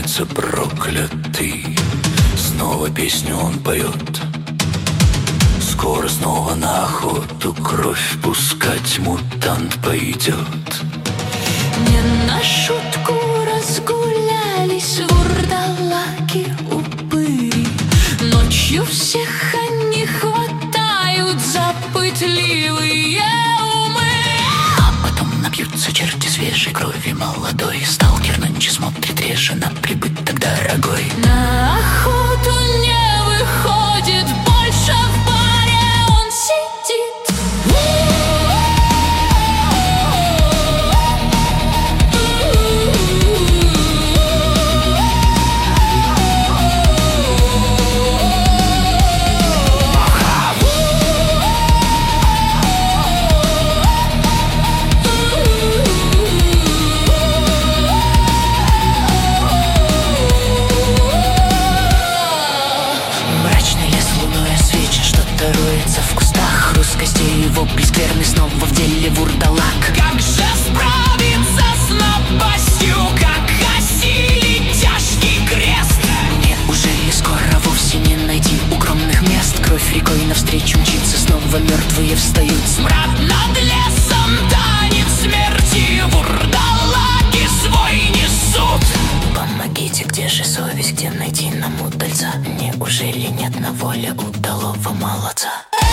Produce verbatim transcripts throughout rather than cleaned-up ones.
сердце проклятый. Снова песню он поет. Скоро снова на охоту кровь пускать мутант пойдет. Не на шутку разгулялись вурдалаки-упыри. Ночью всех они хватают за пытливые умы. А потом напьются черти свежей крови. Молодой сталкер нынче смотрит реже на прибыток дорогой. На охоту не выходит, больше в баре он сидит. Роется в кустах, хруст костей, вопли скверны, снова в деле вурдалак. Как же справиться с напастью, как осилить тяжкий крест? Неужели скоро вовсе не найти укромных мест? Кровь рекой навстречу мчится, снова мертвые встают. Смрад над лесом, танец смерти, вурдалаки свой несут. Помогите, где же совесть, где найти нам удальца? Неужели нет на воле удалого молодца?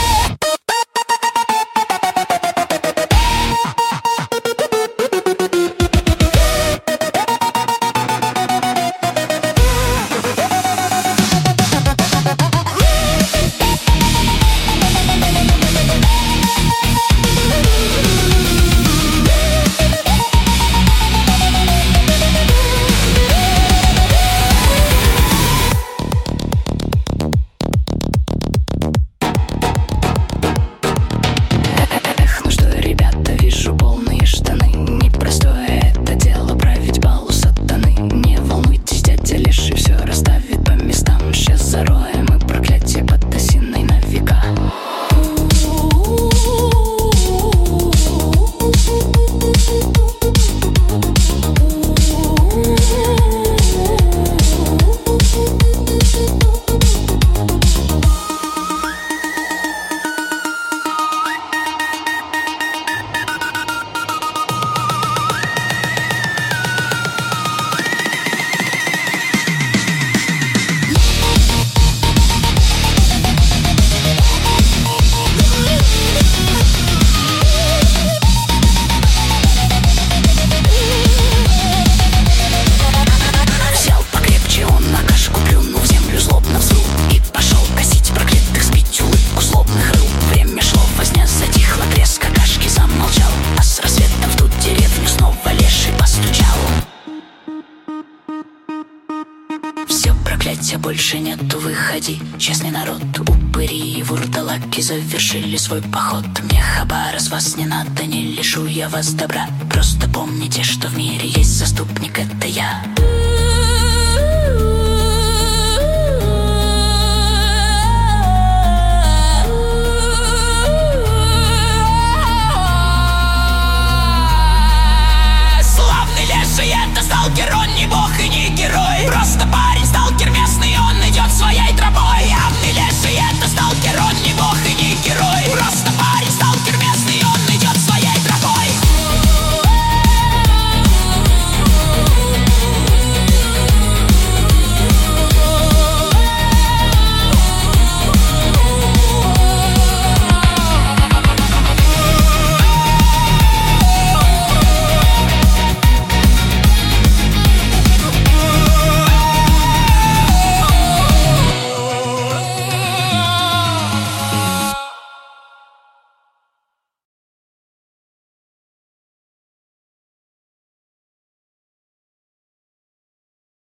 Больше нету, выходи, честный народ. Упыри и вурдалаки завершили свой поход. Мне хабара с вас не надо, не лишу я вас добра. Просто помните, что в мире есть заступник, это я.